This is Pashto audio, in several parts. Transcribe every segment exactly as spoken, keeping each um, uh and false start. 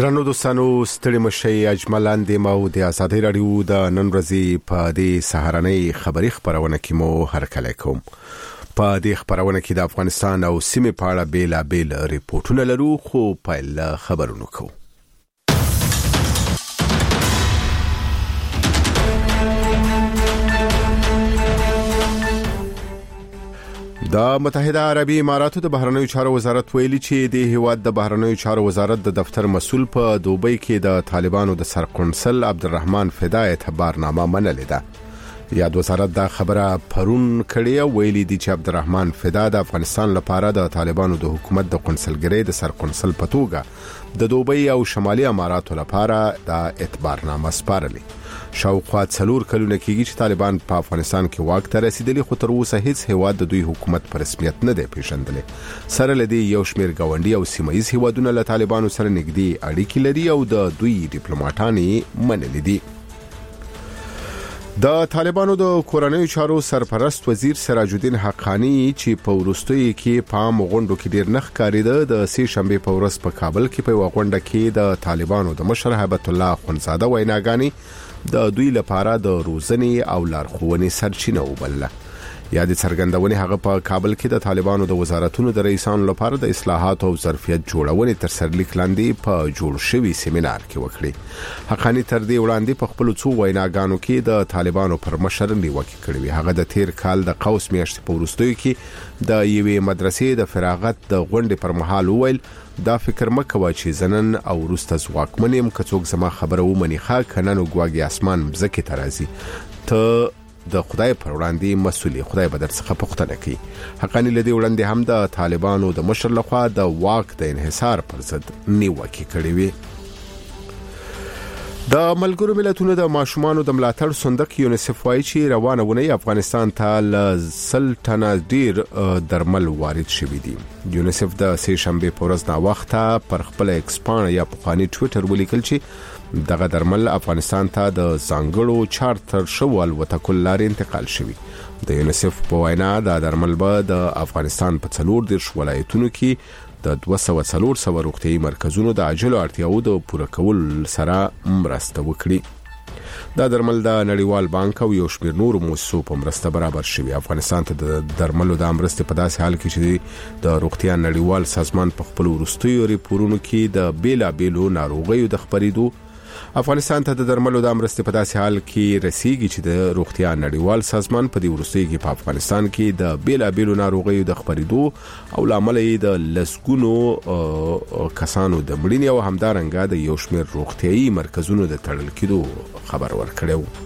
درنو دوستانو ستړي مشي اجملان د مو د ازادي رادیو د نن ورځې په دې سهارنۍ خبري خبرونه کې مو هرکلی کوم. په دې خبرونه کې د افغانستان او سیمې په اړه بیل بیل ریپورتونه لرو، خو پیل خبرونه کوو. د متحده عربي اماراتو د بهرنیو چارو وزارت ویلي چې د هیواد د بهرنیو چارو وزارت د دفتر مسؤل په دوبۍ کې د طالبانو د سرقونسل عبدالرحمن فدای خبرنامه منلې ده. یاد وزارت دا خبره پرون کړې، ویلي دي چې عبدالرحمن فدا د افغانستان لپاره د طالبانو د حکومت د قونسلګرۍ د سرقونسل په توګه د دوبۍ او شمالي اماراتو لپاره د اعتبارنامه سپارلې. شاوخوا څلور کلونه کېږي چې طالبان په افغانستان کې واک ته رسیدلي، خو تر اوسه هیڅ هیواد د دوی حکومت په رسمیت نه دی پیژندلی. سره لدی یو شمېر ګاونډي او سیمایي هیوادونه له طالبانو سره نږدې اړیکې لري او د دوی ډیپلوماټان یې منلي دي. د طالبانو د کورنیو چارو سرپرست وزیر سراج الدین حقانی چې په ورستۍ کې په مغوندو کې ډیر نخ کاریده، د سه شنبه په ورځ په کابل کې په وغونډه کې د طالبانو د مشر هیبت الله خونزاده ویناګانی د دوی لپاره د روزنې او لارښوونې سرچینه وبلله. یا د څرګندونې هغه په کابل کې د طالبانو د وزارتونو د رئیسانو لپاره د اصلاحات او ظرفیت جوړونې تر سرلیک لاندې په جوړ شوی سیمینار کې وکړي. حقانی تر دې وړاندې په خپل څو ویناګانو کې د طالبانو پر مشر نیوکه کړې. هغه د تیر کال د قوس میاشتې په وروستیو کې د یوې مدرسې د فراغت د غونډې پر مهال وویل، دا فکر مکوه چې زنن او روسته ځواکمن يم، که څوک زما خبره ومني ښه، کنه نو ګواګي اسمان مزکه ترازي، ته د خدای پر وړاندې مسؤلیت، خدای به درڅخه پوښتنه کوي. حقانی لدی وړاندې هم د طالبانو د مشر لخوا د واک د انحصار پر ضد نیوکه کړې وي. د ملګرو ملتونو د ماشومانو د ملاتړ صندوق یونیسف وايي چې روانه ونې افغانستان ته سل ټنه ډیر درمل وارد شوي دي. یونیسف د سه شنبه په ورځ نا وخته پر خپل ایکسپان یا پخوانی ټوئیټر ولیکل چې دغه درمل افغانستان ته د ځانګړو چارتر شو الوتکو لارې انتقال شوي. د یونیسف په وینا د درمل به د افغانستان په څلور دیرش ولایتونو کې د دوه سوه څلور سوه روغتیايي مرکزونو د عاجلو اړتیاو د پوره کول سره مرسته وکړي. دا درمل د نړیوال بانک او یو شمېر نورو مؤسسو په مرسته برابر شوي. افغانستان ته د درملو د مرستې په داسې حال کې چې د روغتیا نړیوال سازمان په خپل وروستیو ریپورتونو کې د بیلا بیلو ناروغیو د خبرېدو افغانستان ته د درملو د مرستې په داسې حال کې رسیږي چې د روغتیا نړیوال سازمان په دې وروستۍ کې په افغانستان کې د بیلا بیلو ناروغیو د خبرېدو او لامل یې د لسګونو کسانو د مړینې او همدارنګه د یو شمېر روغتیايي مرکزونو د تړل کېدو خبر ورکړی.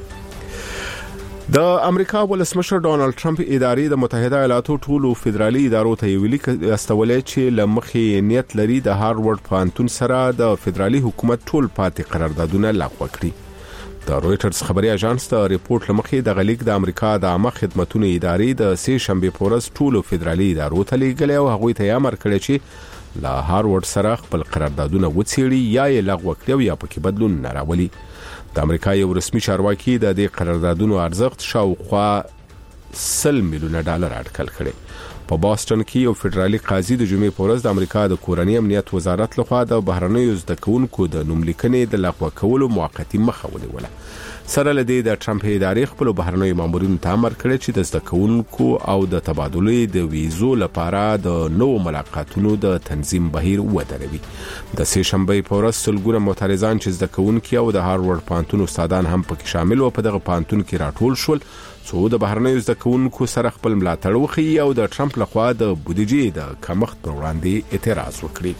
د امریکا ولسمشر ډونالد ټرمپ ادارې د متحده ایالاتو ټولو فدرالي ادارو ته ویلي استولې چې لمخې نیت لري د هاروارد پوهنتون سره د فدرالي حکومت ټول پاتې قراردادونه لغوه کړي. د رويټرز خبري اژانس د ریپورت لمخې د غلیګ د امریکا د عامه خدماتو ادارې د سه شنبه په ورځ ټولو فدرالي ادارو ته لیږلي او هغه ته امر کړی چې لا هاروارد سره خپل قراردادونه وڅېړي یا یې لغوه کړي او یا پکې بدلون نه راولي. د امریکا یو رسمي چارواکي د دې قراردادونو ارزښت شاوخوا سل میلیونه ډالر اټکل کړي. په بوسټن کې یو فدرالي قاضي د جمعې په ورځ د امریکا د کورنۍ امنیت وزارت لخوا د بهرنیو زده کوونکو د نوملیکنې د لغوه کولو موقتی مخه ونیوله. سره لدی د ټرمپ ادارې خپل بهرنیو مامورینو ته امر کړی چې د زده کوونکو او د تبادلې د ویزو لپاره د نو ملاقاتونو د تنظیم بهیر ودروي. د سه شنبه په ورځ سلګونه معترضان چې زده کوونکي او د هاروارد پوهنتون استادان هم پکې شامل و په دغه پوهنتون کې راټول شول څو د بهرنیو زده کوونکو سره خپل ملاتړ وکړي او د ټرمپ لخوا د بودیجې د کمښت پر وړاندې اعتراض وکړي.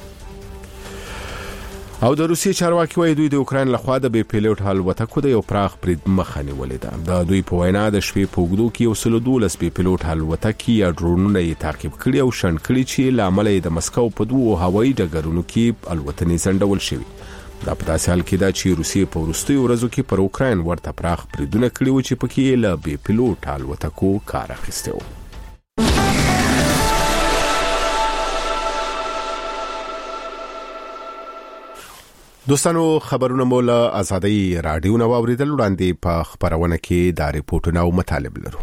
او د روسیې چارواکي وايي دوی د اوکراین لخوا د بې پیلوټ الوتکو د یو پراخ برید مخه نیولې ده. د دوی په وینا د شپې په اوږدو کې یو سل دولس بې پیلوټ الوتکې یا ډرونونه یې تعقیب کړي او شنډ کړي چې له امله د مسکو په دوو هوایي ډګرونو کې الوتنې ځنډول شوي. دا په داسې حال کې ده چې روسیې په وروستیو ورځو کې پر اوکراین ورته پراخ بریدونه کړي وو چې پکې له بې پیلوټ الوتکو کار اخیستی و. دوستانو خبرونه مول آزادۍ رادیو نو اوریدل وړاندې په خبرونه کې د ریپورتونو او مطالب لرو.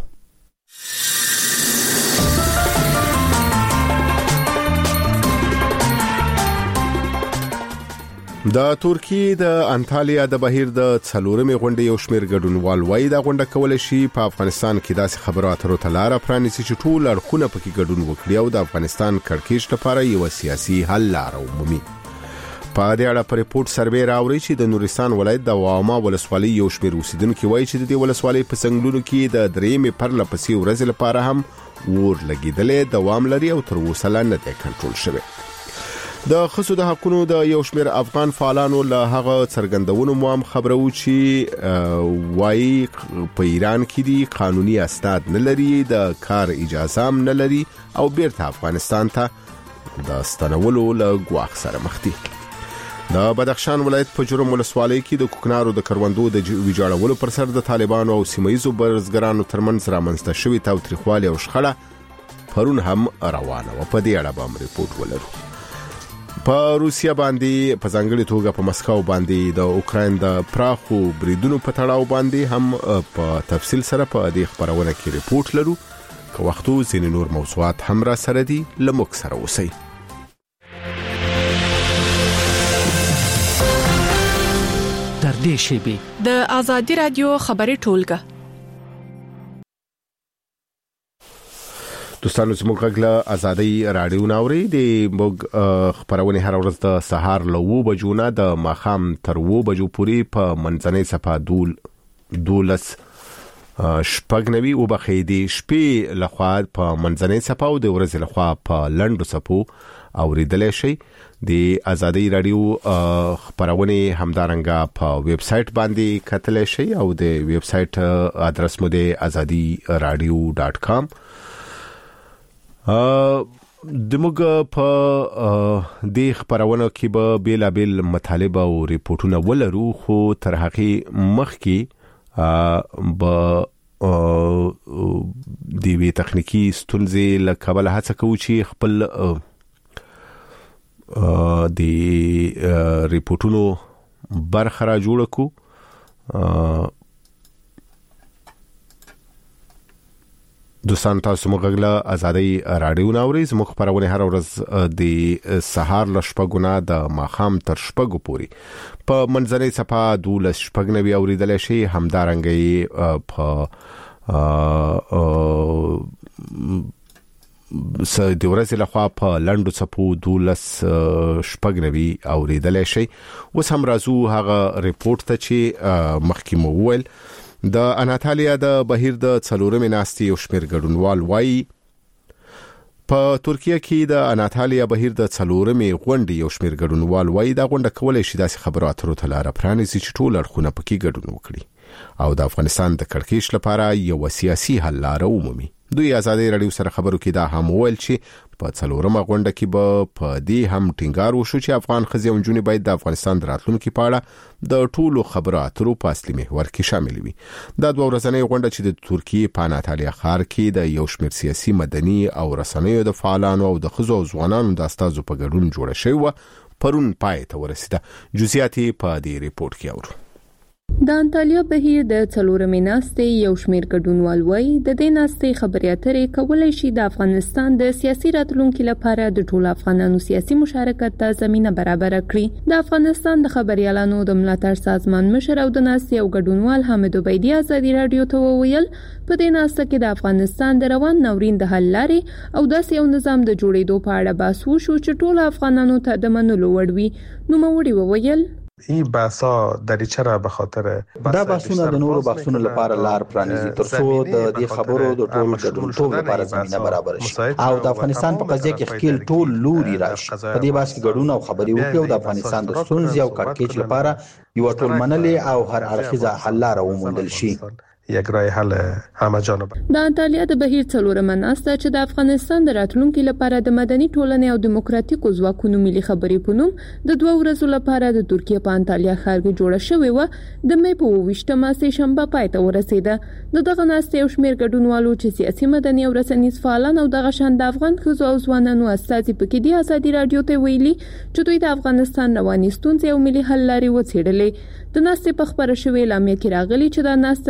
د ترکیه د انټالیا د بهیر د څلورمې غونډې یو شمېر ګډونوال وایي دا غونډه کول شي په افغانستان کې داسې خبراتو ته لار پرانیسي چې ټول اړخونه پکې ګډون وکړي او د افغانستان کړکېچ لپاره یو سیاسي حل لار ومومي. په دې اړه په ریپورت سروې راوړي چې د نورستان ولایت د واما ولسوالۍ یو شمېر اوسیدونکو وایي چې د دې ولسوالۍ په څنګلونو کې د درېمې پرله پسې ورځې لپاره هم ور لګیدلې دوام لري او تر اوسه لا نه دی کنټرول شوی. د خصو د حقونو د یو شمېر افغان فعالانو له هغه څرګندونو مو هم خبرو چې وایي په ایران کې دي قانوني اسناد نه لري، د کار اجازه هم نه لري او بیرته افغانستان ته د ستنولو له ګواښ سره مخ دي. د بدخشان ولایت په جرم ولسوالۍ کې د کوکنارو د کروندو د ویجاړولو پر سر د طالبانو او سیمایي بزګرانو ترمنځ رامنځته شوی تاوتریخوالی او شخړه پرون هم روانه و. په دې اړه به هم ریپورت ولرو. په روسیا باندې په ځانګړي توګه په مسکو باندې د اوکراین د پراخو بریدونو په تړاو باندې هم په تفصیل سره په دې خبرونه کې ریپورت لرو. که وختو ځینې نور موضوعات هم را سره دي، لموږ سره اوسئ. تر دې شیبې د آزادي رادیو خبري ټولګه دوستانو زموږ غږ آزادي رادیو ناوري د موږ خبرونه هر ورځ د سهار له و بجو نه د ماخام تر و بجو پورې په منځنۍ صفه دول دولس شپږ نوي او بخیدي شپې لخوا په منځنۍ صفه او د ورځې لخوا په لندو صفو اوریدل شي. د آزادي رادیو خبرونه همدارنګه په ویب سټ باندې کتل شي او د ویب سټ ادرس مو د آزادي رادیو ډاټ کام. د موږ په دې خبرونه کې به بیلابل مطالب او ریپورتونه ولرو، خو تر هغه مخکې به د وی تخنیکی ستونزې له کبله هڅه کوو چې خپل د ریپورتونو برخه را جوړ کړو. دوستان تاسو موږ غلا آزادي رادیو ناوري زموږ خبرونه هر ورځ د سهار ل شپږونه د ماخام تر شپږو پوري په منځنۍ صفه دولس شپږ نوي اوریدل شي. همدارنګه په س د ورځې لخوا په لندو صفو دولس شپږ نوي اوریدل شي. اوس هم راځو هغه ریپورت ته چې مخکې مو وویل. د انټالیا د بهیر د څلورمې ناستې یو شمېر ګډونوال وایي په ترکیه کې د انټالیا بهیر د څلورمې غونډې یو شمېر ګډونوال وایي دا غونډه کولای شي داسې خبراتو ته لار پرانیسي چې ټول اړخونه پکې ګډون وکړي او د افغانستان د کړکېچ لپاره یو سیاسي حل لار ومومي. دوی آزادي رادیو سره خبرو کې دا هم ویل چې په څلورمه غونډه کې به په دې هم ټینګار وشو چې افغان ښځې او نجونې باید د افغانستان د راتلونکي په اړه د ټولو خبراتو په اصلي محور کې شامل وي. دا دوه ورځنۍ غونډه چې د ترکیه په انټالیا ښار کې د یو شمېر سیاسي، مدني او رسنیو د فعالانو او د ښځو او ځوانانو د استازو په ګډون جوړه شوې و، پرون پای ته ورسیده. جزئیات په دې ریپورت کې اورو. د انټالیا بهیر د څلورمې ناستې یو شمېر ګډونوال وایي د دې ناستې خبرې اترې کولای شي د افغانستان د سیاسي راتلونکي لپاره د ټولو افغانانو سیاسي مشارکت ته زمينه برابر کړي. د افغانستان د خبريالانو د ملاتړ سازمان مشر او د ناستې یو ګډونوال حامد عبیدی آزادي رادیو ته وویل په دې ناسته کې د افغانستان د روان ناورین د حل لارې او داسې یو نظام د جوړېدو په اړه بحث وشو چې ټول افغانانو ته د منلو وړ وي. نوموړي وویل این بحثا دریچه را به خاطر دا بحثونه د نورو بحثونو لپاره لار پرانیزي ترڅو د دې خبرو د ټولو ګډون لپاره زمينه برابر شي او د افغانستان په قضیه کې خپل ټول لوري راشي. په دې بحث کې ګډون او خبري وکړي او د افغانستان د ستونزې او کړکېچ لپاره یو ټول منلې او هر اړخیزه حل لار وموندل شي. یک راه حل همه جانبه. د انټالیا د بهیر څلورمه ناسته چې د افغانستان د راتلونکي لپاره د مدني ټولنې او دیموکراتیکو ځواکونو ملي خبرې په نوم د دوه ورځو لپاره د ترکیه په انټالیا ښار کې جوړه شوې و د مې په اوویشتمه سه شنبه پای ته ورسېده. د دغه ناسته یو شمېر ګډونوالو چې سیاسي، مدني او رسنیز فعالان او دغه شان د افغان ښځو او ځوانانو استازي پکې د آزادي رادیو ته ویلي چې دوی د افغانستان رواني ستونزې او ملي حل لارې وڅېړلې. د ناسته په خبره شوې اعلامیه کې راغلي چې دا ناسته د جنیوا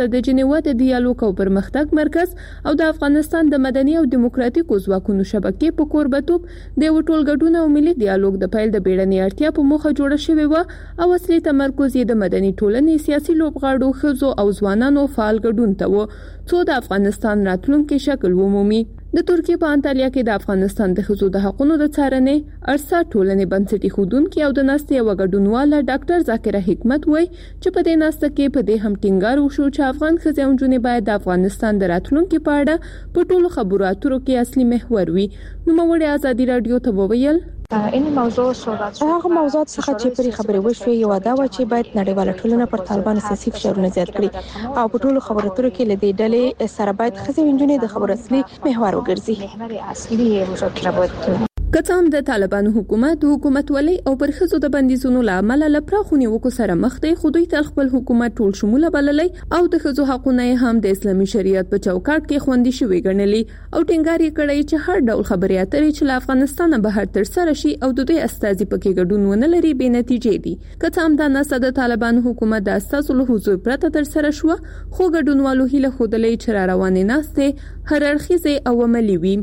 ټولنې وده ډیالوګ او پرمختګ مرکز او د افغانستان د مدني او دیموکراتیکو ځواکونو شبکې په کوربتوب د یو ټولګډون او ملي ډیالوګ د پیل د بیړنۍ اړتیا په موخه جوړه شوې و او اصلي تمرکز یې د مدني ټولنې سیاسي لوبغاړو ښځو او ځوانانو فعال ګډون ته و څو د افغانستان راتلونکي شکل ومومي. د ترکیه په انټالیا کې د افغانستان د ښځو د حقوقو د څارنې ارسا ټولنې بنسټي خودونکو او د ناستې یو ګډونواله ډاکټر ذاکره حکمت وایي چې په دې ناسته کې په دې هم ټینګار وشو چې افغان ښځې او نجونې باید د افغانستان د راتلونکي په اړه په ټولو خبرو اترو کې اصلي محور وي. نوموړي ازادي رادیو ته وویل این موضوع صحبت شد. هغه موضوعات څخه چې پرې خبرې وشوې یو دا و چې باید نړیواله ټولنه پر طالبانو سیاسي فشارونه زیات کړي او په ټولو خبرو اترو کې لدې ډلې سره باید ښځې او نجونې د خبرو اصلي محور وګرځي. کڅام د طالبانو حکومت حکومت ولي او پر ښځو د بندیزونو لامل له پراخونی وکړو سره مخ دی. خو دوی تل خپل حکومت ټول شموله بللی او د ښځو حقوقونه هم د اسلامي شریعت په چوکاټ کې خوندي شوی ګڼلي او ټینګار یې کړی چې هر ډول خبرې اترې چې له افغانستان بهر تر سره شي او د دوی استازي پکې ګډون ونه لري بې نتیجې دي. کڅام د ناسا د طالبانو حکومت د استازو له حضور پرته تر سره شو خو ګډونوالو هیله خودلې چې را روانې ناسته هر اړخیزه او عملی وي.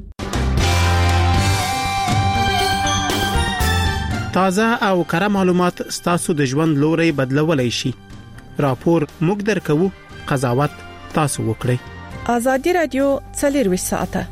تازه او کره معلومات ستاسو د ژوند لوري بدلولای شي. راپور موږ درکو، قضاوت تاسو وکړئ. ازادي رادیو څلور ساعته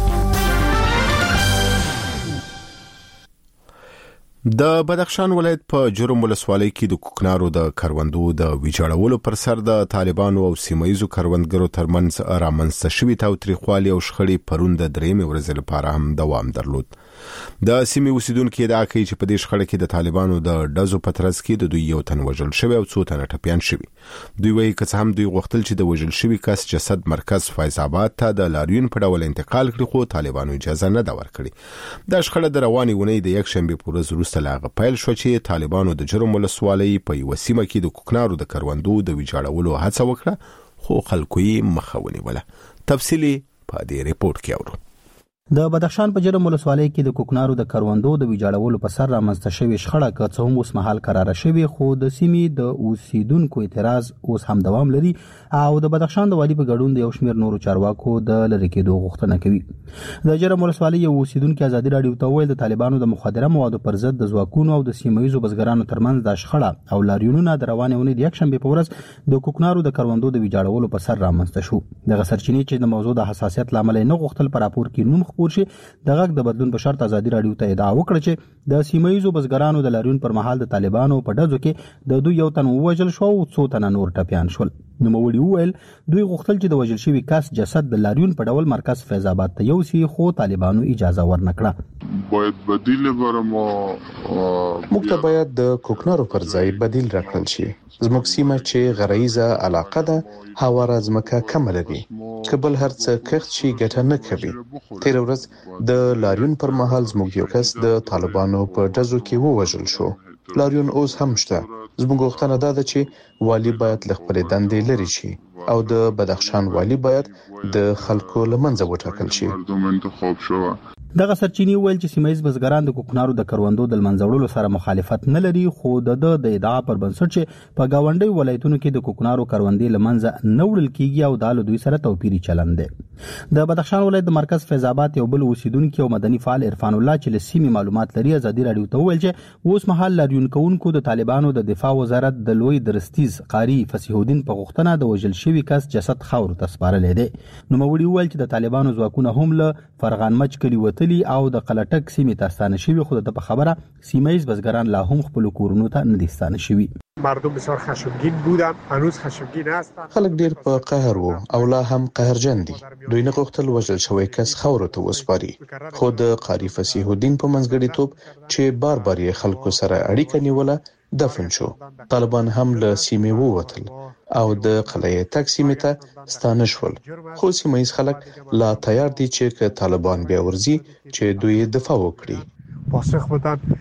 د بدخشان ولایت په جرم ولسوالۍ کې د کوکنارو د کروندو د ویجاړولو پر سر د طالبانو او سیمایزو کروندګرو ترمنځ رامنځته شوی تاوتریخوالي او شخړې پرون د درېمې ورځې لپاره هم دوام درلود. د سیمې اوسیدونکو ادعا کوي چې په دې شخړه کې د طالبانو د ډزو په ترڅ کې د دوی یو تن وژل شوی او څو تن ټپيان شوی. دوی وایي که څه هم دوی غوښتل چې د وژل شوی کس جسد مرکز فیض آباد ته د لاریون په ډول انتقال کړي خو طالبانو اجازه نه دا ورکړي. د شخړه د رواني ونې د یک شنبه په ورځ وروسته لاغه پیل شو چې طالبانو د جرم ولسوالۍ په یو سیمه کې د کوکنارو د کروندو د ویجاړولو هڅه وکړه خو خلکو یې مخه ونیوله. تفصیلی په دې ریپورت کې اورو. د بدخشان په جرم ولسوالۍ کې د کوکنارو د کروندو د ویجاړولو په سر رامنځته شوی شخړه که څه هم اوس مهال قراره شوی خو د سیمې د اوسیدونکو اعتراض اوس هم دوام لري او د بدخشان د والی په ګډون د یو شمېر نورو چارواکو د لری کېدو غوښتنه کوي. د جرم ولسوالۍ یو اوسیدونکو ازادي رادیو ته ویل د طالبانو د مخدره موادو پر ضد د ځواکونو او د سیمایي بزګرانو ترمنځ د شخړه او لاریونونه د روانې ونې د یک شنبه په ورځ د کوکنارو د کروندو د ویجاړولو په سر رامنځته شو. د سرچینې چې د موضوع د حساسیت لامل نه غوښتل پر راپور کې نوم خپور شي د غږ د بدلون په شرط ازادي رادیو ته ادعا وکړه چې د سیمایي بزګرانو د لاریون پر مهال د طالبانو په ډزو کې د دوی یو تن وژل شو او څو تن نور ټپيان شول. نوموړي وویل دوی غوښتل چې د وژل شوی کس جسد د لاریون په ډول مرکز فیض آباد ته یوسي خو طالبانو اجازه ورنکړه. باید بدیل برمو موږ ته باید د کوکنارو پر ځای بدیل راکړل شي. زموږ سیمه چې غرایزه علاقه ده هواره ځمکه کم لري کبل هر څه کښت شي ګټه نه کوي. تیر ورځ د لاریون پر مهال زموږ یو کس د طالبانو په ډزو کې ووژل شو. لاریون اوس هم شته. زموږ غوښتنه ده چې والی باید له خپلې دندې لرې شي او د بدخشان والی باید د خلکو له منځه وټاکل شي. دغه سرچینی ویل چې سیمایي بزګران د کوکنارو د کروندو د منځوړلو سره مخالفت نه لري خو د د ادعا پر بنسټ چې په گاونډي ولایتونو کې د کوکنارو کروندې لمنځه نه وړل کیږي او د دوی سره توپیری چلند دی. د بدخشان ولایت د مرکز فیض آباد یو بل اوسیدونکو او مدني فعال عرفان الله چې له سیمې معلومات لري ازادي رادیو ته ویل چې اوس مهال لاریون کوونکو د طالبانو د دفاع وزارت د لوی درستیز قاری فصیح الدین په غوښتنه د وژل شوی کس جسد خاور ته سپارل دي. نو موړي ویل چې د طالبانو ځواکونه هم له فرغان مچ کلی وته او د قلټک سیمې ته ستانه شوی خو د خبره سیمایي بزګران لا هم خپل کورونو ته نه دي ستانه شوی. مردم بسیار خشمگین بودن هنوز خشمگین هستن. خلک ډیر په قهر وو او لا هم قهرجن دي. دوی نه غوښتل وژل شوی کس خاور ته وسپاري خو د قاری فصیح الدین په منځګړیتوب چې بار بار یې خلکو سره اړیکه نیوله دفن شو. طالبان هم له سیمې ووتل او د قلعه تک سیمې ته ستانه شول خو سیمایي خلک لا تیار دي چې ک طالبان بیا ورزي چې دوی دفاع وکړي. پاسخ بدن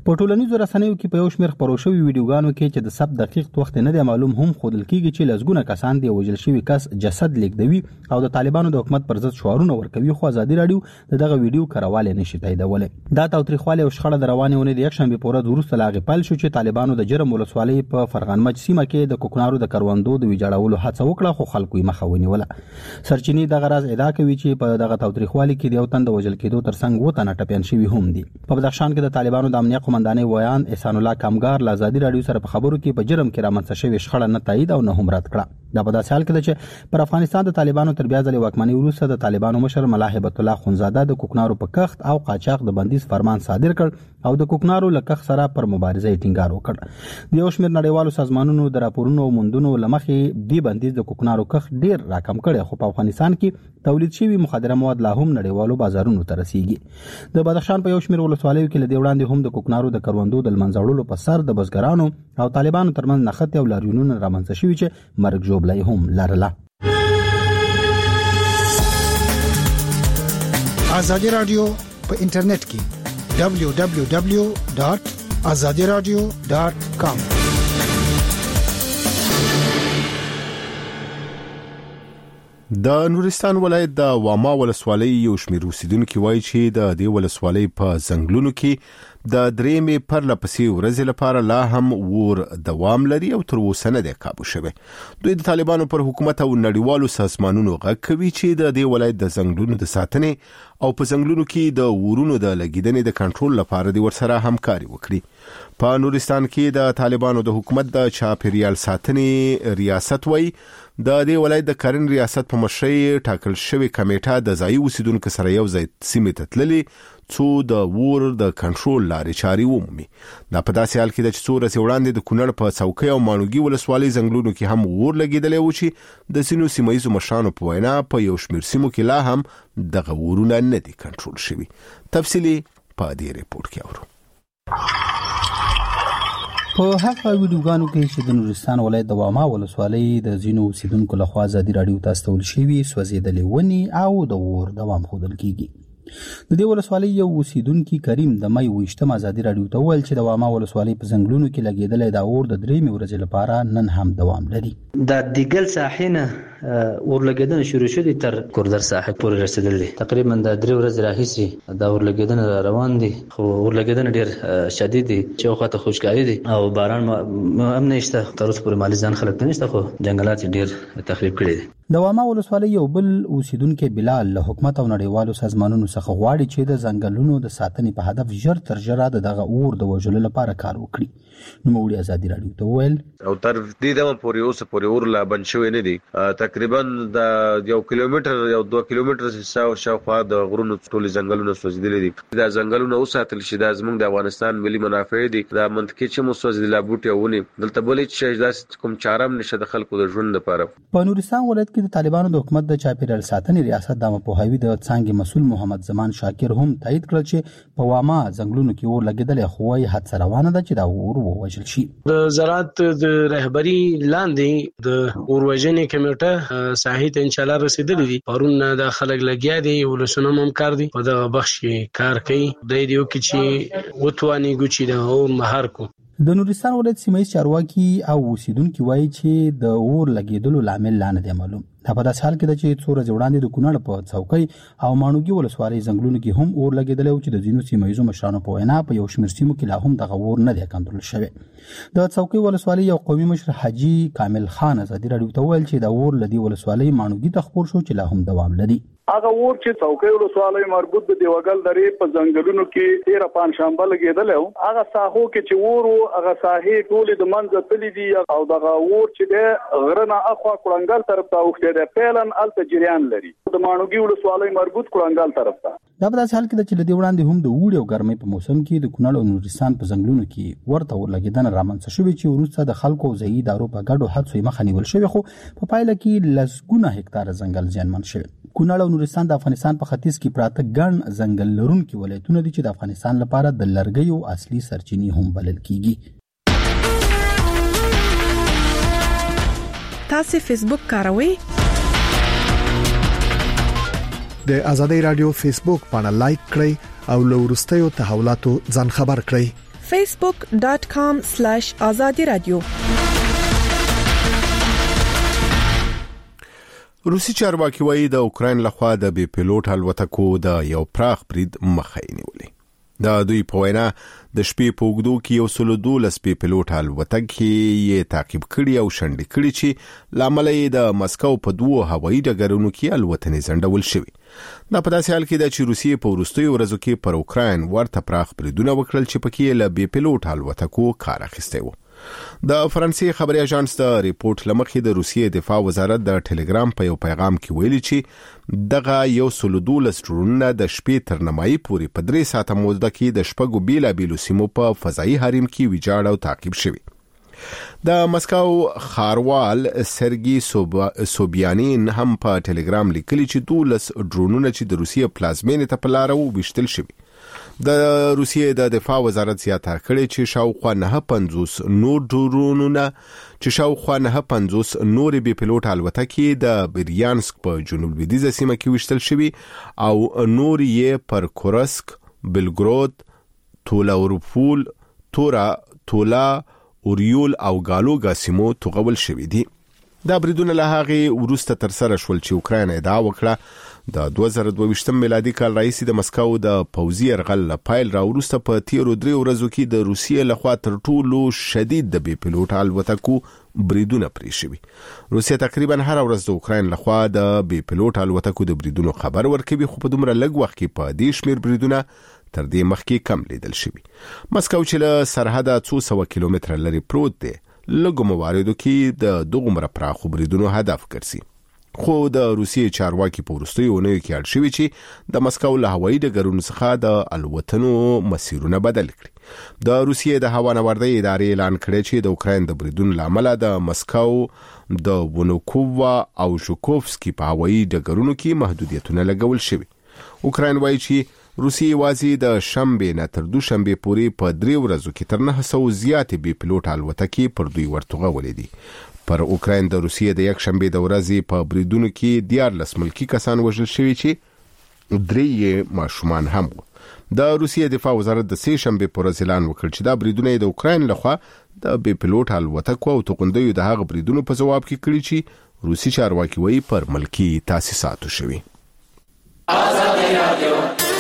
په ټولنیزو رسنیو کې په یو شمېر خپرو شوي ویډیوګانو کې چې د ثبت دقیق وخت نه دی معلوم هم ښودل کېږي چې لسګونه کسان د وژل شوي کس جسد لیږدوي او د طالبانو د حکومت پر ضد شعارونه ورکوي، خو ازادي راډیو د دغه ویډیو کروالی نشي تاییدولی. دا تاوتریخوالی او شخړه د روانې اونۍ د یکشنبې په ورځ وروسته له هغې پیل شو چې طالبانو د جرم ولسوالۍ په فرغانمچ سیمه کې د کوکنارو د کروندو د ویجاړولو هڅه وکړه، خو خلکو یې مخه ونیوله. سرچینې دغه راز ادعا کوي چې په دغه تاوتریخوالي کې د یو تن د وژل کېدو ترڅنګ اووه تنه ټپیان شوي هم دي. په بدخشان کې د طالبانو د امنیه قومندانۍ ویان احسان الله کامګار له ازادي راډیو سره په خبرو کې په جرم کې رامنځته شوې شخړه نه تایید او نه هم رد کړه. دا په داسې حال کې ده چې پر افغانستان د طالبانو تر بیا ځلې واکمنۍ وروسته د طالبانو مشر ملا هیبت الله خونزاده د کوکنارو په کښت او قاچاق د بندیز فرمان صادر کړ او د کوکنارو له کښت سره پر مبارزه یې ټینګار وکړ. د یو شمېر نړیوالو سازمانونو د راپورونو او موندنو له مخې دې بندیز د کوکنارو کښت ډېر راکم کړی، خو په افغانستان کې تولید شوي مخدره مواد لا هم نړیوالو بازارونو ته رسیږي. د بدخشان په یو شمېر ولسوالیو کې له دې وړاندې هم د کوکنارو د کروندو د لمنځه وړلو په سر د بزګرانو او طالبانو ترمنځ نښتې او لاریونونه رامنځته شوي چې مرګ ژوبله هم لرله. ازادي راډیو په انټرنیټ کې دبلیو دبلیو دبلیو ډاټ ازادي راډیو ډاټ کام. د نورستان ولایت د واما ولسوالۍ یو شمېر اوسیدونکي وایي چې د دې ولسوالۍ په ځنګلونو کې د درېمې پرله پسې ورځې لپاره لا هم اور دوام لري او تر اوسه نه دی کابو شوی. دوی د طالبانو پر حکومت او نړیوالو سازمانونو غږ کوي چې د دې ولایت د ځنګلونو د ساتنې او په ځنګلونو کې د اورونو د لګیدنې د کنټرول لپاره د ورسره همکاري وکړي. په نورستان کې د طالبانو د حکومت د چاپیریال ساتنې ریاست وایي د دې ولایت د کرن ریاست په مشرۍ ټاکل شوی کمیټه د ځایي اوسیدونکو سره یو ځای سیمې ته تللي څو د اور د کنټرول لارې چارې ومومي. دا په داسې حال کې ده چې څو ورځې وړاندې د کونړ په څوکۍ او ماڼوګي ولسوالۍ ځنګلونو کې هم اور لګېدلی و چې د ځینو سیمه ییزو مشرانو په وینا په یو شمېر سیمو کې لا هم دغه اورونه نه دي کنټرول شوي. تفصیلي په دې ریپورت کې اورو. په هغه ویډیوګانو کې چې د نورستان ولایت د واما ولسوالۍ د ځینو اوسیدونکو لخوا ازادي راډیو ته استول شوي سوځېدلې ونې او د اور دوام ښودل کېږي. د دې ولسوالۍ یو اوسیدونکي کریم د مۍ اوویشتم ازادي راډیو ته وویل چې د واما ولسوالۍ په ځنګلونو کې لګېدلی دا اور د درېیمې ورځې لپاره نن هم دوام لري. د دیګل ساحې نه اور لګېدنه شروع شوې تر کوردر ساحې پورې رسېدلې. تقریبا د درې ورځې راهیسې دا اور لګېدنه را روان دي، خو اور لګېدنه ډېر شدید دي چې یو خواته خوشکاري دي او باران هم نشته. تر اوسه پورې مالي ځان خلک نشته، خو جنګلات ډېر تخریب کړي دي. د واما ولسوالۍ یو بل اوسیدونکی بلال له حکومت او نړیوالو سازمانونو څخه غواړي چې د ځنګلونو د ساتنې په هدف ژر تر ژره د دغه اور د وژلو لپاره کار وکړي. نوموړي ازادي راډیو ته وویل او تر دې دمه پورې اوسه پورې اور لا بند شوی نه دی. تقریبا د یو کیلومتر یو دوه کیلومتر شاوخوا د غرونو ټول ځنګلونه سوځېدلي دي. دا ځنګلونه وساتل شي، دا زموږ د افغانستان ملي منافع دي. دا منطقي چې مو سوځېدلي بوټي او ونې دلته بل هیڅ شی داسې کوم چاره هم نشته د خلکو د ژوند لپاره. په نورستان ولایت کې د طالبانو د حکومت د چاپیریال ساتنې ریاست د مپوهاوي د څانګې مسؤل محمد زمان شاکر هم تایید کړل چې په واما ځنګلونو کې اور لګېدلی، خو وايي هڅه روانه ده چې دا اور ووژل شي. د زراعت د رهبري لاندې د اور وژنې کمیټه ساحې ته انشاءالله رسېدلې دي. پرون د خلک لګیا دي، ولسونه هم کار دي په دغه بخش کې کار کوي. د دې وکړي چې وتوانیږو چې د اور مهار کو. د نورستان ولایت سیمه ییز چارواکي او اوسیدونکي وایي چې د اور لګېدلو لامل لا نه دی معلوم. دا په داسې حال کې ده چې څو ورځې وړاندې د کونړ په څوکۍ او ماڼوګي ولسوالۍ ځنګلونو کې هم اور لګېدلی و چې د ځینو سیمه ییزو مشرانو په وینا په یو شمېر سیمو کې لا هم دغه اور نه دی کنټرول شوی. د څوکۍ ولسوالۍ یو قومي مشر حاجي کامل خان ازادي راډیو ته وویل چې دا اور له دې ولسوالۍ ماڼوګي ته خپور شو چې لا هم دوام لري. هغه اور چې څوکۍ ولسوالۍ مربوط د دیوګل درې په ځنګلونو کې تیره پنجشنبه لګېدلی و. هغه ساحو کې چې اور و هغه ساحې ټولې د منځه تللي دي او دغه اور چې دی غره نه اخوا کړنګل طرف ته اوښتی دی، فعلا هلته جریان لري. د ماڼوګي ولسوالۍ مربوط کړنګل طرف ته. دا په داسې حال کې ده چې له دې وړاندې هم د اوړي او ګرمۍ په موسم کې د کونړ او نورستان په ځنګلونو کې ورته اور لګېدنه رامنځته شوې چې وروسته د خلکو او ځایي ادارو په ګډو هڅو یې مخه نیول شوې، خو په پایله کې لسګونه هکتاره ځنګل زیانمن شوي. کونړ او نورستان د افغانستان په ختیځ کې پراته ګڼ ځنګل لرونکي ولایتونه دي چې د افغانستان لپاره د لرګیو اصلي سرچینې هم بلل کیږي. تاسو فیسبوک کاروئ؟ د ازادي رادیو فیسبوک باندې لایک کړئ او له وروستیو تحولاتو ځان خبر کړئ. facebook dot com slash azadi radio. روسي چارواکي وایي د اوکرين لخوا د بي پيلوټ الوتکو د یو پراخ برید مخه نیولې. دا دوی په وینا د شپې په وګړو کې یو سل دولس بي پيلوټ الوتکې یې تعقیب کړي او شنډې کړي چې لامل یې د مسکو په دوه هوایي ډګرونو کې الوتنې ځنډول شوې. دا په داسې حال کې ده چې روسیې په وروستیو ورځو کې پر اوکرين ورته پراخ بریدونه وکړل چې پکې له بي پيلوټ الوتکو کار اخیستی و. د فرانسې خبري اژانس د ریپورت لمخې د روسیې دفاع وزارت د ټلګرام په یو پیغام کې ویلي چې دغه یو سل دولس ډرونونه د شپې تر نیمایي پورې په درې ساعته موده کې د شپږو بیلابیلو سیمو په فضایي حریم کې ویجاړ او تعقیب شوي. د مسکو خاروال سرګي سوبیانین هم په ټلګرام لیکلي چې دولس ډرونونه چې د روسیې پلازمینې ته په لار وویشتل شوي. د روسیې د دفاع وزارت زیاتره کړي چې شاوخوا نه پنځوس نور ډرونونه چې شاوخوا نه پنځوس نور بي پيلوټ الوتکې د بریانسک په جنوب لویدیځه سیمه کې وشتل شوي او نور یې پر کورسک، بلګرود، تولاورپول، تورا، تولا، اوریول او ګالوګا سیمو توغول شوي دي. دا بریدونه له هغې وروسته تر سره شول چې اوکراین ادعا وکړه د دوه زره دوه ویشتم میلادي کال راهیسې د مسکو د پوځي یرغل له پیل راوروسته په تیرو درې ورځو کې د روسیې لخوا تر ټولو شدید د بي پيلوټ الوتکو بریدونه پرې شوي. روسیه تقریبا هر ورځ د اوکراین لخوا د بي پيلوټ الوتکو د بریدونو خبر ورکوي، خو په دومره لږ وخت کې په دې شمیر بریدونه تر دې مخکې کم لیدل شوي. مسکو چې له سرحده څو سوه کیلومتره لري پروت دی، لږو مواردو کې د دغومره پراخو بریدونو هدف ګرځي. خو د روسیې چارواکي په وروستیو اونیو کې اړ شوي چې د مسکو له هوایي ډګرونو څخه د الوتنو مسیرونه بدل کړي. د روسیې د هوانوردۍ ادارې اعلان کړی چې د اوکراین د بریدونو له امله د مسکو د ونوکووا او ژوکوفسکي په هوایي ډګرونو کې محدودیتونه لګول شوي. اوکراین وایي چې روسیې واځي د شنبې نه تر دوشنبې پورې په درې ورځو کې تر نه سوه زیاتې بي پيلوټ الوتکې پر دوی ورتوغولې دي. پر اوکراین د روسیې د یک شنبې د ورځې په بریدونو کې دیارلس ملکی کسان وژل شوي چې درې ماشومان هم وو. د روسیې دفاع وزارت د سه شنبې پر ورځ اعلان وکړ چې دا بریدونه د اوکراین لخوا د بي پيلوټ الوتکو او توغندیو د هغه بریدونو په جواب کې کړی چې روسي چارواکي وایي پر ملکی تاسیساتو شوي. آزادي رادیو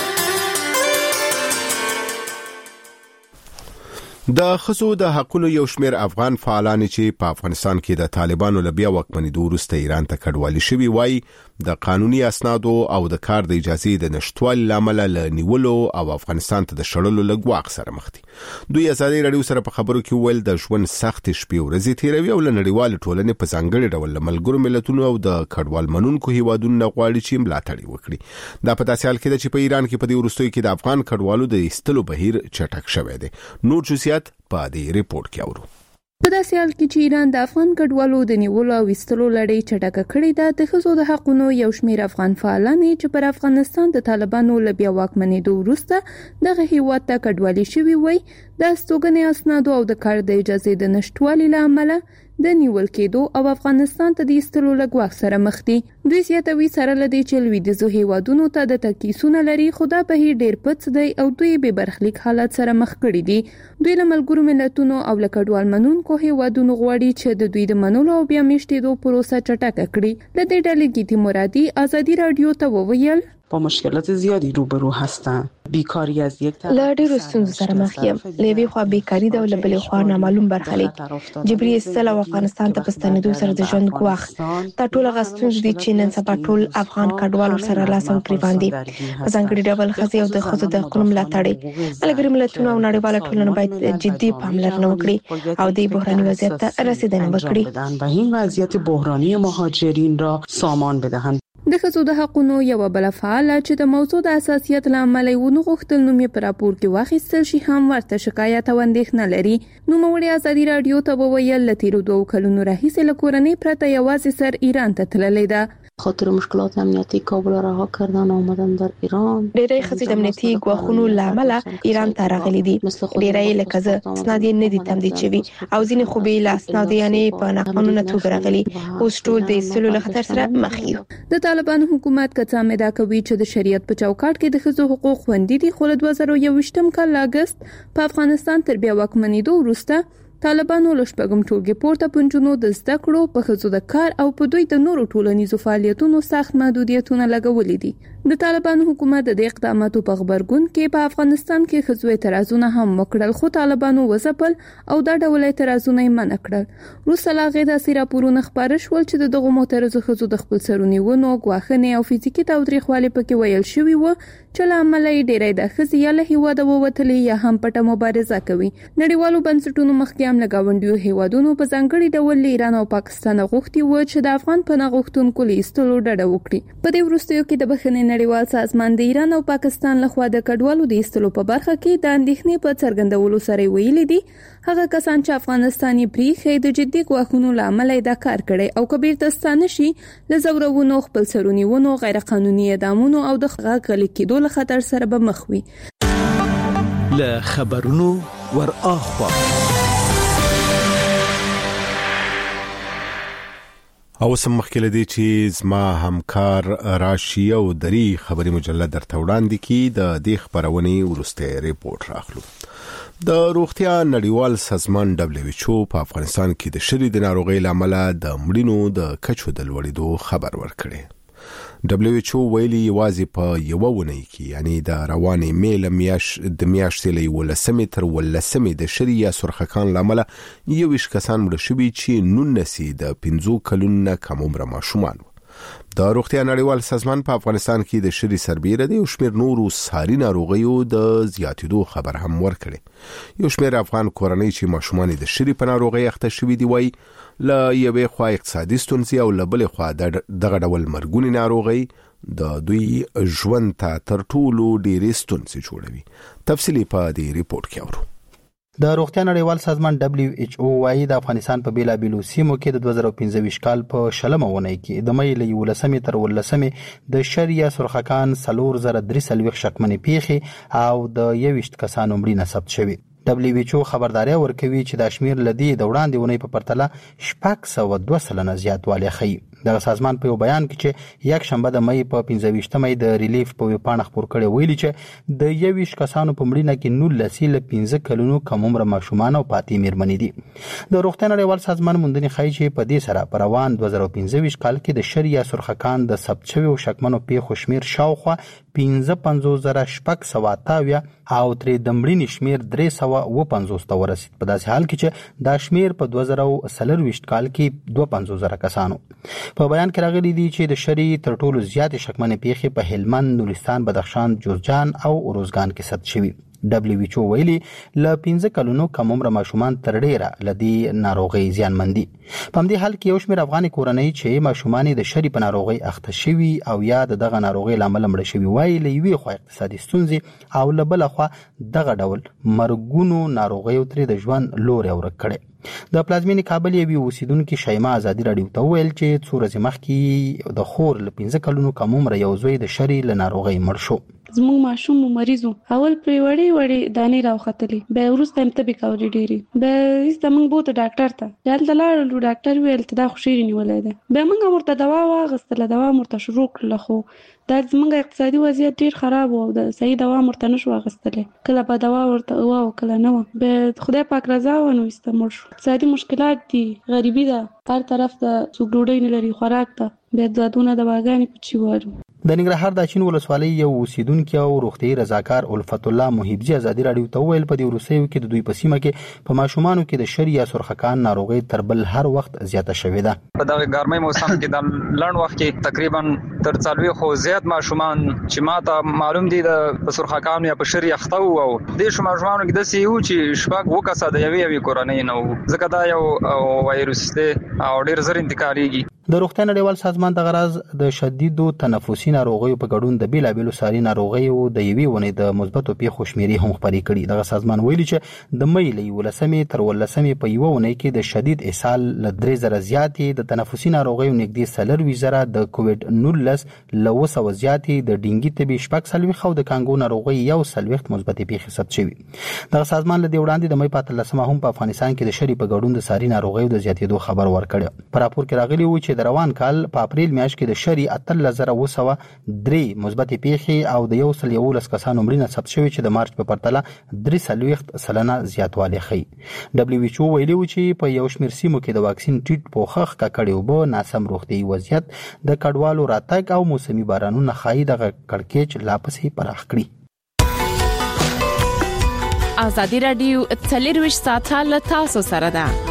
د خصو د حقونو یو شمیر افغان فعالان چې په افغانستان کې د طالبانو له بیا واکمنېدو وروسته ایران ته کډوالي شوي وایي د قانوني اسنادو او د کار د اجازې د نشټوالي لامل له نیولو او افغانستان ته د شړلو له ګواښ سره مخ دي. دوی ازادي رادیو سره په خبرو کې ویل د ژوند سخت شپې ورځې تیروي او له نړیوال ټولنې په ځانګړي ډول له ملګرو ملتونو او د کډوال منونکو هیوادونو نه غواړي چې ملاتړ وکړي. دا په داسې حال کې ده چې په ایران کې په دې وروستیو کې د افغان کډوالو د ایستلو بهیر چټک شوی دی. نور جزئیات په دې ریپورت کې اورو. په داسې حال کې چې ایران د افغان کډوالو د نیولو او ایستلو لړۍ چټکه کړې ده، د ښځو د حقونو یو شمېر افغان فعالان چې پر افغانستان د طالبانو له بیا واکمنېدو وروسته دغه هیواد ته کډوالي شوي وای د استوګنې اسنادو او د کار د اجازې د نشټوالي له امله د نیول کېدو او افغانستان ته د ایستلو له ګواښ سره مخ دي. دوی زیاتوي سره له دې چې لویدیځو هیوادونو ته د تکیسونه لري، خو دا بهیر ډېر پڅ دی او دوی بې برخلیک حالت سره مخ کړي دي. دوی له ملګرو ملتونو او له کډوال منونکو هیوادونو غواړي چې د دوی د منلو او بیا میشتېدو پروسه چټکه کړي. له دې ډلې ګیتی مرادي آزادي رادیو ته وویل با مشکلات زیادی روبرو هستن. بیکاری از یک طرف له ډېرو ستونزو سره مخ یم. له یوې خوا بیکاري ده او له بلې خوا نامعلوم برخلیک، جبري ایستل او افغانستان ته په ستنېدو سره د ژوند ګواښ. دا ټول هغه ستونزې دي چې نن سبا ټول افغان کډوال ورسره لاس او ګریوان دي. په ځانګړي ډول ښځې او د ښځو د حقونو ملاتړ. ملګري ملتونه او نړیواله ټولنه باید جدي پاملرنه وکړي او د بحراني وضعیت ته رسیدنه وکړي و این وضعیت بحرانی مهاجرین را سامان بدهند. د ښځو د حقونو یو بل فعال چې د موضوع د اساسیت لامل ونه غوښتل نوم یې پر راپور کې واخیستل شي هم ورته شکایت او اندېښنه لري. نوموړي آزادي رادیو ته وویل له تیرو دوه کلونو راهیسې له کورنۍ پرته یوازې سر ایران ته تللې ده. خاطر مشکلات امنیتی کابل را رها کردن آمدن در ایران. ډېری ښځې د امنیتي ګواښونو له امله ایران ته راغلي دي. ډېری لکه زه اسناد یې نه دي تمدید شوي او ځینې خو بې له اسنادو یعنې په ناقانونه توګه راغلي. اوس ټول د ایستلو له خطر سره مخ یو. د طالبانو حکومت کڅا مدا کوي چې د شریعت په چوکاټ کې د ښځو حقوق خوندي دي، خو له دوه زره یوویشتم کال اگست په افغانستان تر بیا واکمنېدو وروسته طالبانو له شپږم ټولګې پورته په نجونو د زده کړو، په ښځو د کار او په دوی د نورو ټولنیزو فعالیتونو سخت محدودیتونه لګولي دي. د طالبانو حکومت د دې اقداماتو په خبرګون کې په افغانستان کې ښځو اعتراضونه هم وکړل، خو طالبانو وځپل او دا ډول اعتراضونه یې منع کړل. وروسته له هغې داسې راپورونه خپاره شول چې د دغو معترضو ښځو د خپل سرونیونو، ګواښنې او فزیکي تاوتریخوالي پکې ویل شوي وو، چې له امله یې ډېری د ښځې یا له هېواده ووتلې یا هم پټه مبارزه کوي. نړیوالو بنسټونو مخکې هم له ګاونډیو هېوادونو په ځانګړي ډول له ایران او پاکستان غوښتي وو چې د افغان پناه غوښتونکو له ایستلو ډډه وکړي. په دې وروستیو کې د بخښنې نړیوال سازمان د ایران او پاکستان لخوا د کډوالو د ایستلو په برخه کې د اندېښنې په څرګندولو سره ویلي دي هغه کسان چې افغانستان یې پریښی د جدي ګواښونو له امله دا کار کړی او که بیرته ستانه شي له ځورونو، خپل سرونیونو، غیر قانوني اعدامونو او د غږ غلي کېدو له خطر سره به مخ وي. له خبرونو ور اخوا او سم مخکې لدی چې زما همکار راشي او دری خبري مجله درته وړاندې کی د دې خبرونې ورسته ریپورت راخلو. د روغتیا نړیوال سازمان دبليو ایچ او په افغانستان کې د شری د ناروغۍ لامل د مړینو د کچو د لوړېدو خبر ورکړي. دبليو ایچ او ویلي یوازې په یو ونې کې یعنی د روانې میل میاش د میاشتې له ولسمې تر ولسمې د شری یا سرخکان لامل یو ویش کسان مړ شوي چې نونسي د پنځو کلونو کم عمر ماشومان. د روغتیا نړیوال سازمان په افغانستان کې د شری سربېره دی او شمیر نورو ساري ناروغیو د زیاتېدو خبر هم ورکړي. یو شمیر افغان کورنۍ چې ماشومان د شری په ناروغي اخته شوي دي وایي له یوې خوا اقتصادي ستونزې او له بلې خوا دغه ډول مرګونې ناروغۍ د دوی ژوند ته تر ټولو ډېرې ستونزې جوړوي. تفصیلي په دې ریپورت کې اورو. د روغتیا نړیوال سازمان دبليو ایچ او وايي د افغانستان په بیلابیلو سیمو کې د دوه زره پنځه کال په شلمه ونې کې د مې له ولسمې تر ولسمې د شریعه سرخکان سلور زره درې سلويخ شکمنې پیخي او د یوشت کسانو مړینه ثبت شوی. دبليو ایچ او خبرداري ورکوي چې د شمیر لدی د وړاندې ونې په پرتله شپږ سوه دوه سلنه زیاتوالی ښیي. د سازمان په بیان کې چې یک شنبه د مې په پنځه مې د ریلیف په ویبپاڼه خبر کړي ویلي چې د یویش کسانو په مړینه کې نولس له پنځه کلونو کم عمر ماشومان او پاتې میرمنې دي. د روغتیا نړیوال سازمان موندنې ښیي چې په دې سره په روان دوه زره پنځه کال کې د شریعه سرخکان د ثبت شویو شکمنو پیښو شمیر شاوخوا پنځه پنځوس زره شپږ سوه اتاویا او ترې د مړینې شمیر درې سوه اوه پنځوس ته ورسید. په داسې حال کې چې دا شمیر په دوه زره څلرویشت کال کې دوه پنځوس زره کسانو. په بیان کې راغلي دي چې د شری تر ټولو زیاتې شکمنې پیښې په هلمند، نورستان، بدخشان، جوزجان او اروزګان کې ثبت شوي. دبليو ایچ او ویلي له پنځه کلونو کم عمر ماشومان تر ډیره لدی ناروغي زیانمندي. په همدې حال کې یو شمېر افغاني کورنۍ چې ماشومان د شری په ناروغي اخته شوي او یا دغه ناروغي لامل مړ شوي وایي له یوې خوا اقتصادي ستونزې او له بل خوا دغه ډول مرګونو ناروغي ترې د ژوند لوري ورک کړي. د پلازمینې کابل یوې اوسیدونکو شیما ازادي راډیو ته ویل چې څو ورځې مخکې د خور له پنځه کلونو کم عمر یو زوی د شری له ناروغي مړ شو. زموږ ماشوم مریضو اول پرې وړې وړې دانې راوختلې، بیا وروسته هم تبې کولې ډېرې، بیا ایسته موږ بوتو ډاکټر ته هلته لاړلو، ډاکټر ویل ته دا خو شیرې نیولی ده. بیا موږ ورته دوا واخیستله، دوا مو ورته شروع کړله، خو دا زموږ اقتصادي وضعیت ډېر خراب و او د صحیح دوا مو ورته نشو اخیستلی، کله به دوا ورته وه او کله نه وه. بیا خدای پاک رضا وه نو ایسته مړ شو. اقتصادي مشکلات دي، غریبي ده، هر طرف ته څوک ډوډۍ نه لري، خوراک ته بیا دادونه دواګانې په چی وارو. د ننګرهار د اچین ولسوالۍ یو اوسیدونکي او روغتیايي رضاکار الفت الله محبجي ازادي راډیو ته ویل په دې وروستیو کې د دوی په سیمه کې په ماشومانو کې د شری یا سرخکان ناروغي تر بل هر وخت زیاته شوې ده. په دغه ګرمۍ موسم کې د لړن وخت کې تقریبا تر څلوي خو زیات ماشومان چې ماته معلوم دي د سرخکان یا په شری اخته وو او د ماشومانو کې د سیو چې شپږ وکاسه د یوې یوې کورنۍ نو ځکه دا یو وایروس دی او ډېر زر انتقالېږي. د روغتیا نړیوال سازمان د غرض د شدیدو تنفسي ناروغیو په ګډون د بیلابیلو ساري ناروغیو د یوې ونې د مثبتو پیښو شمیرې هم خبرې کړي. دغه سازمان ویلي چې د مې له ولسمې تر ولسمې په یو ونې کې د شدید اسهال له درې زره زیاتې د تنفسي ناروغیو نږدې څلرویشت زره د کووډ نولس له اوه سوه زیاتې د ډینګي تبې شپږ څلوېښت او د کانګو ناروغۍ یو څلوېښت مثبتې پیښې ثبت شوي. دغه سازمان له دې وړاندې د مې په اتلسمه هم په افغانستان کې د شری په ګډون د ساري ناروغیو د زیاتېدو خبر ورکړی. په راپور کې راغلي و چې چې د روان کال په اپریل میاشت کې د شری اتلس زره اوه سوه درې مثبت پیښې او د یو سل یولس کسانو مړینه ثبت شوې چې د مارچ په پرتله درې څلوېښت سلنه زیاتوالی ښیي. دبليو ایچ او ویلي و چې په یو شمېر سیمو کې د واکسین ټیټ پوښښ ککړې اوبه ناسم روغتیایي وضعیت د کډوالو راتګ او موسمي بارانونه ښایي دغه کړکېچ لا پسې پراخ کړي. ازادي راډیو څلور ویشت ساعته له تاسو سره ده.